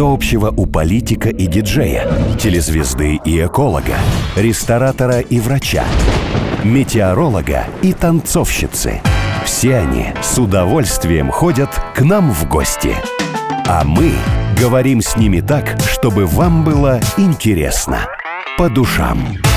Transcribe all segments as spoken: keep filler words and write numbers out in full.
Что общего у политика и диджея, телезвезды и эколога, ресторатора и врача, метеоролога и танцовщицы? Все они с удовольствием ходят к нам в гости. А мы говорим с ними так, чтобы вам было интересно, по душам.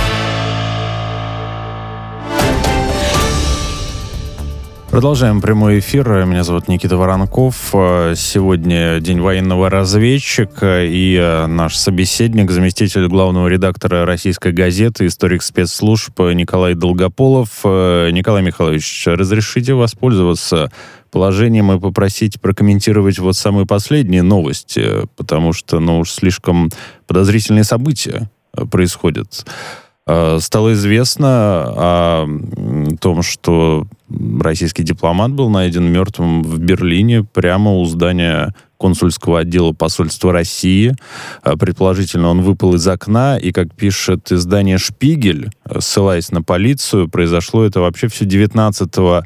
Продолжаем прямой эфир. Меня зовут Никита Воронков. Сегодня день военного разведчика, и наш собеседник, заместитель главного редактора «Российской газеты», историк спецслужб Николай Долгополов. Николай Михайлович, разрешите воспользоваться положением и попросить прокомментировать вот самые последние новости, потому что, ну, уж слишком подозрительные события происходят. Стало известно о том, что российский дипломат был найден мертвым в Берлине прямо у здания консульского отдела посольства России. Предположительно, он выпал из окна, и, как пишет издание «Шпигель», ссылаясь на полицию, произошло это вообще все девятнадцатого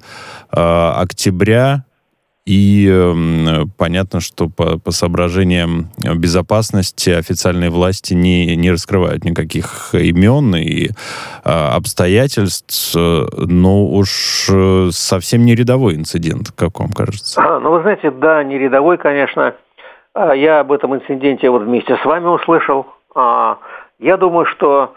октября. И э, понятно, что по, по соображениям безопасности официальные власти не, не раскрывают никаких имен и э, обстоятельств, но уж э, совсем не рядовой инцидент, как вам кажется? А, ну, вы знаете, да, не рядовой, конечно. Я об этом инциденте вот вместе с вами услышал. Я думаю, что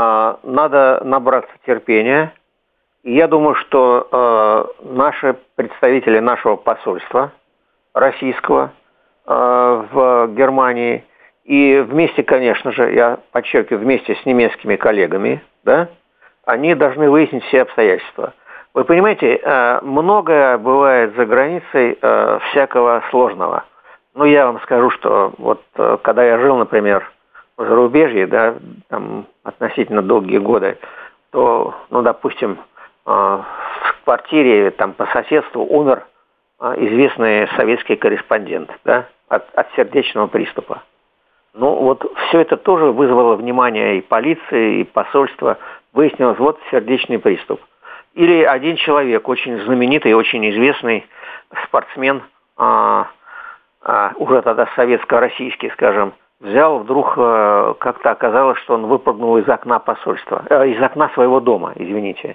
надо набраться терпения. Я думаю, что э, наши представители нашего посольства российского э, в Германии и вместе, конечно же, я подчеркиваю, вместе с немецкими коллегами, да, они должны выяснить все обстоятельства. Вы понимаете, э, многое бывает за границей э, всякого сложного. Ну, я вам скажу, что вот э, когда я жил, например, в зарубежье, да, там относительно долгие годы, то, ну, допустим, в квартире там по соседству умер известный советский корреспондент, да, от, от сердечного приступа. Ну вот все это тоже вызвало внимание и полиции, и посольства. Выяснилось, вот сердечный приступ. Или один человек, очень знаменитый, очень известный спортсмен, а, а, уже тогда советско-российский, скажем, взял вдруг, а, как-то оказалось, что он выпрыгнул из окна посольства, а, из окна своего дома, извините.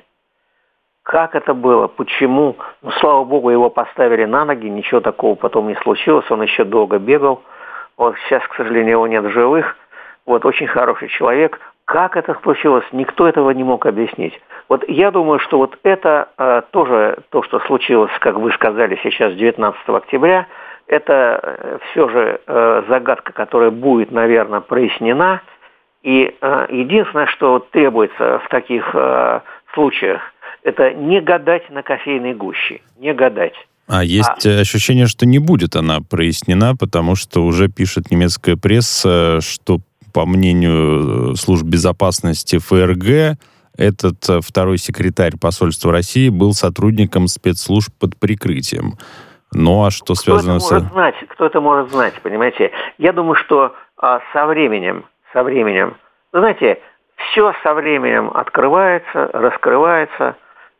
Как это было? Почему? Ну, слава богу, его поставили на ноги, ничего такого потом не случилось, он еще долго бегал. Вот сейчас, к сожалению, его нет в живых. Вот, очень хороший человек. Как это случилось? Никто этого не мог объяснить. Вот я думаю, что вот это э, тоже то, что случилось, как вы сказали сейчас, девятнадцатого октября, это э, все же э, загадка, которая будет, наверное, прояснена. И э, единственное, что требуется в таких э, случаях, это не гадать на кофейной гуще, не гадать. А есть а... ощущение, что не будет она прояснена, потому что уже пишет немецкая пресса, что, по мнению служб безопасности ФРГ, этот второй секретарь посольства России был сотрудником спецслужб под прикрытием. Ну, а что связано с... Кто это может знать? Кто это может знать, понимаете? Я думаю, что а, со временем, со временем, вы знаете, все со временем открывается, раскрывается.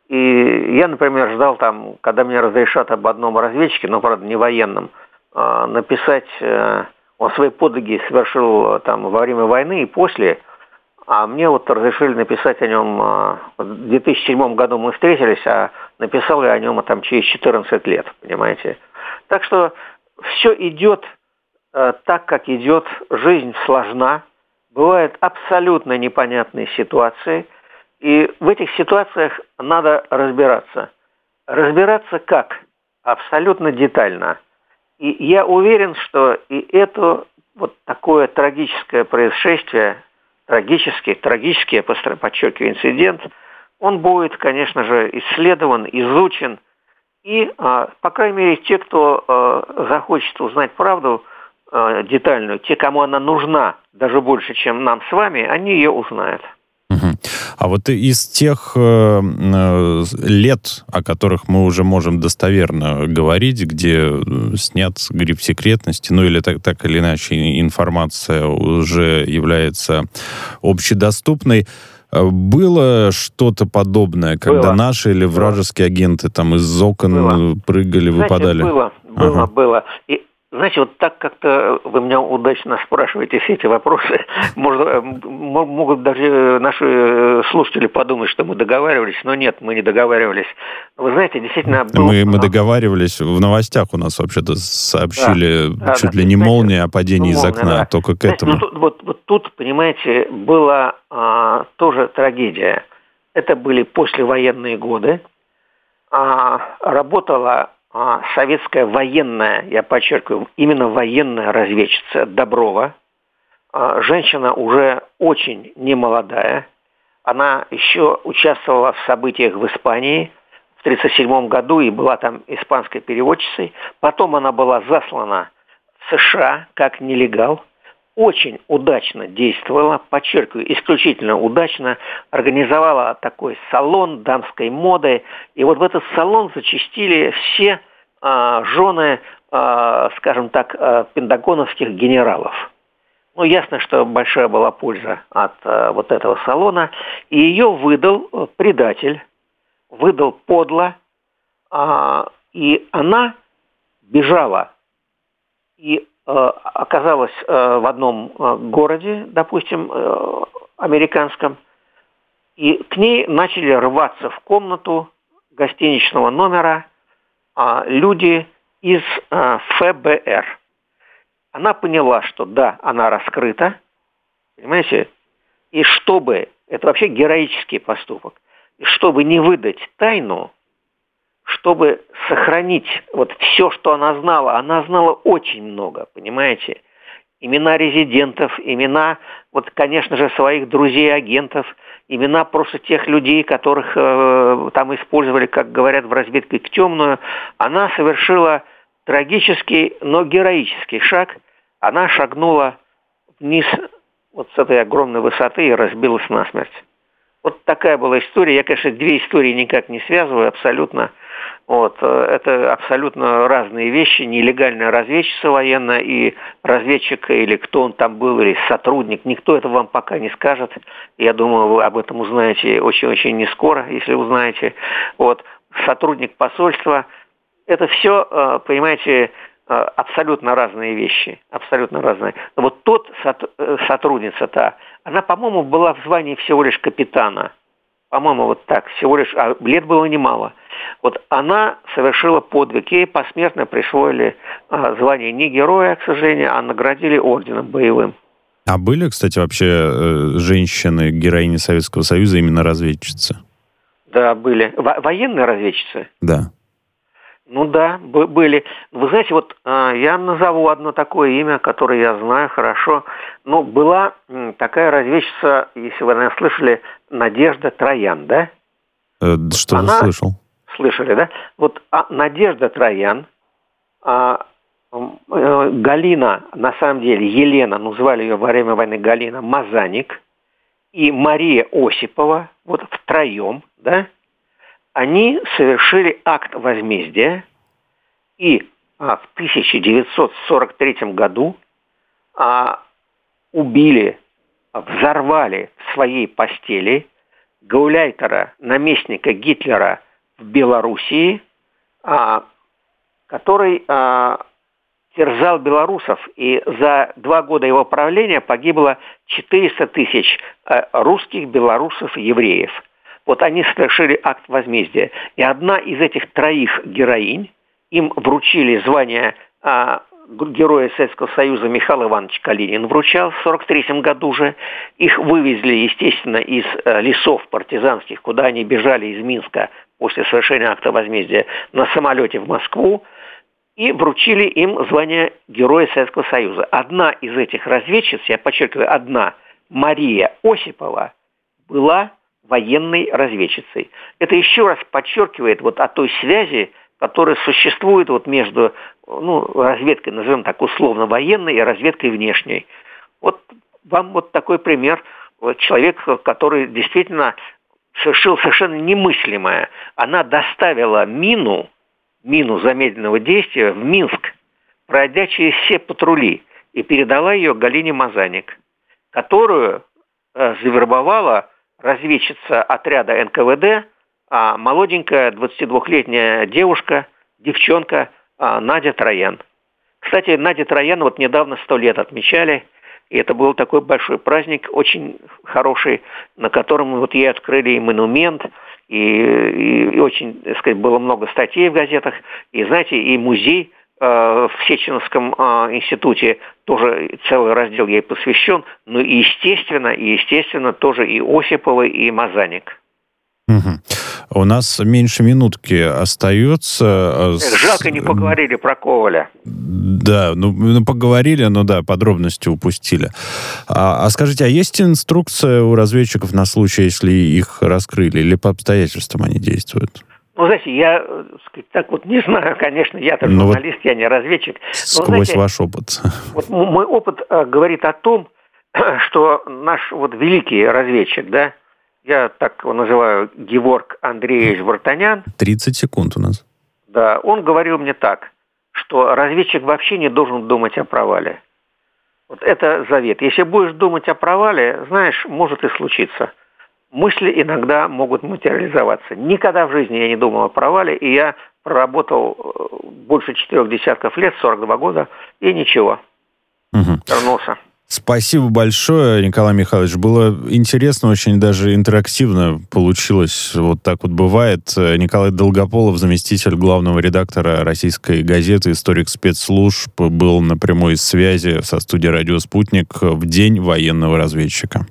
И я, например, ждал там, когда мне разрешат об одном разведчике, но, правда, не военном, написать, он свои подвиги совершил там во время войны и после, а мне вот разрешили написать о нем, в две тысячи седьмом году мы встретились, а написал я о нем там через четырнадцать лет, понимаете. Так что все идет так, как идет, жизнь сложна, бывают абсолютно непонятные ситуации. И в этих ситуациях надо разбираться. Разбираться как? Абсолютно детально. И я уверен, что и это вот такое трагическое происшествие, трагический, трагический, я подчеркиваю, инцидент, он будет, конечно же, исследован, изучен. И, по крайней мере, те, кто захочет узнать правду детальную, те, кому она нужна даже больше, чем нам с вами, они ее узнают. А вот из тех э, лет, о которых мы уже можем достоверно говорить, где снят гриф секретности, ну или так, так или иначе информация уже является общедоступной, было что-то подобное, когда было. Наши или вражеские было. Агенты там из окон было. Прыгали, знаете, выпадали? Было, было, ага. было. И Знаете, вот так как-то вы меня удачно спрашиваете все эти вопросы. Может, могут даже наши слушатели подумать, что мы договаривались, но нет, мы не договаривались. Вы знаете, действительно был... Мы, мы договаривались, в новостях у нас вообще-то сообщили да, чуть да, ли да, не знаете, молния о падении ну, из молния, окна, да. только к Знаете, этому. ну, тут, вот, вот тут, понимаете, была а, тоже трагедия. Это были послевоенные годы. А, работала а, советская военная, я подчеркиваю, именно военная разведчица Доброва. А, женщина уже очень немолодая. Она еще участвовала в событиях в Испании в тысяча девятьсот тридцать седьмом году и была там испанской переводчицей. Потом она была заслана в США как нелегал. Очень удачно действовала, подчеркиваю, исключительно удачно, организовала такой салон дамской моды. И вот в этот салон зачастили все а, жены, а, скажем так, а, пентагоновских генералов. Ну, ясно, что большая была польза от а, вот этого салона. И ее выдал а, предатель, выдал подло, а, и она бежала. И оказалась в одном городе, допустим, американском, и к ней начали рваться в комнату гостиничного номера люди из эф бэ эр. Она поняла, что да, она раскрыта, понимаете, и чтобы, это вообще героический поступок, и чтобы не выдать тайну, чтобы сохранить вот все, что она знала, она знала очень много, понимаете? Имена резидентов, имена, вот, конечно же, своих друзей-агентов, имена просто тех людей, которых э, там использовали, как говорят в разведке, к темную. Она совершила трагический, но героический шаг. Она шагнула вниз вот с этой огромной высоты и разбилась насмерть. Вот такая была история. Я, конечно, две истории никак не связываю абсолютно. Вот. Это абсолютно разные вещи. Нелегальная разведчица военная и разведчик, или кто он там был, или сотрудник. Никто это вам пока не скажет. Я думаю, вы об этом узнаете очень-очень не скоро, если узнаете. Вот. Сотрудник посольства. Это все, понимаете, абсолютно разные вещи. Абсолютно разные. Но вот тот сотрудница-то, она, по-моему, была в звании всего лишь капитана. По-моему, вот так, всего лишь, а лет было немало. Вот она совершила подвиг, ей посмертно присвоили а, звание не героя, к сожалению, а наградили орденом боевым. А были, кстати, вообще э, женщины, героини Советского Союза, именно разведчицы? Да, были. Во- военные разведчицы? Да. Ну да, б- были. Вы знаете, вот э, я назову одно такое имя, которое я знаю хорошо. Ну, была м, такая разведчица, если вы, наверное, слышали, Надежда Троян, да? Э, что Она... слышал? Слышали, да? Вот а, Надежда Троян, а, э, Галина, на самом деле, Елена, ну, звали ее во время войны Галина Мазаник, и Мария Осипова, вот втроем, да, они совершили акт возмездия, и а, в тысяча девятьсот сорок третьем году а, убили, взорвали в своей постели гауляйтера, наместника Гитлера в Белоруссии, а, который а, терзал белорусов, и за два года его правления погибло четыреста тысяч а, русских, белорусов, евреев. Вот они совершили акт возмездия. И одна из этих троих героинь, им вручили звание а, Героя Советского Союза, Михаил Иванович Калинин вручал в сорок третьем году же. Их вывезли, естественно, из а, лесов партизанских, куда они бежали из Минска после совершения акта возмездия, на самолете в Москву, и вручили им звание Героя Советского Союза. Одна из этих разведчиц, я подчеркиваю, одна, Мария Осипова, была военной разведчицей. Это еще раз подчеркивает вот о той связи, которая существует вот между, ну, разведкой, назовем так, условно военной, и разведкой внешней. Вот вам вот такой пример. Вот человек, который действительно совершил совершенно немыслимое. Она доставила мину, мину замедленного действия в Минск, пройдя через все патрули, и передала ее Галине Мазаник, которую э, завербовала разведчица отряда эн ка вэ дэ, а молоденькая двадцатидвухлетняя девушка, девчонка а, Надя Троян. Кстати, Наде Троян вот недавно сто лет отмечали, и это был такой большой праздник, очень хороший, на котором вот ей открыли и монумент, и, и, и очень, так сказать, было много статей в газетах, и, знаете, и музей э, в Сеченовском э, институте, тоже целый раздел ей посвящен, ну и естественно, и естественно тоже и Осиповой, и Мазаник. Угу. У нас меньше минутки остается. Жалко, не поговорили про Коваля. Да, ну, ну поговорили, но да, подробности упустили. А, а скажите, а есть инструкция у разведчиков на случай, если их раскрыли, или по обстоятельствам они действуют? Ну, знаете, я, сказать, так вот не знаю, конечно, я-то журналист, вот я не разведчик. Но, сквозь знаете, ваш опыт. Вот мой опыт э, говорит о том, что наш вот великий разведчик, да, я так его называю, Геворг Андреевич Вартанян. тридцать секунд у нас. Да, он говорил мне так, что разведчик вообще не должен думать о провале. Вот это завет. Если будешь думать о провале, знаешь, может и случиться. Мысли иногда могут материализоваться. Никогда в жизни я не думал о провале, и я проработал больше четырех десятков лет, сорок два года, и ничего. Угу. Вернулся. Спасибо большое, Николай Михайлович. Было интересно, очень даже интерактивно получилось. Вот так вот бывает. Николай Долгополов, заместитель главного редактора российской газеты, историк спецслужб, был на прямой связи со студией «Радио Спутник» в День военного разведчика.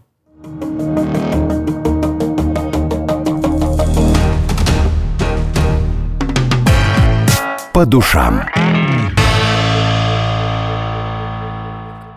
По душам.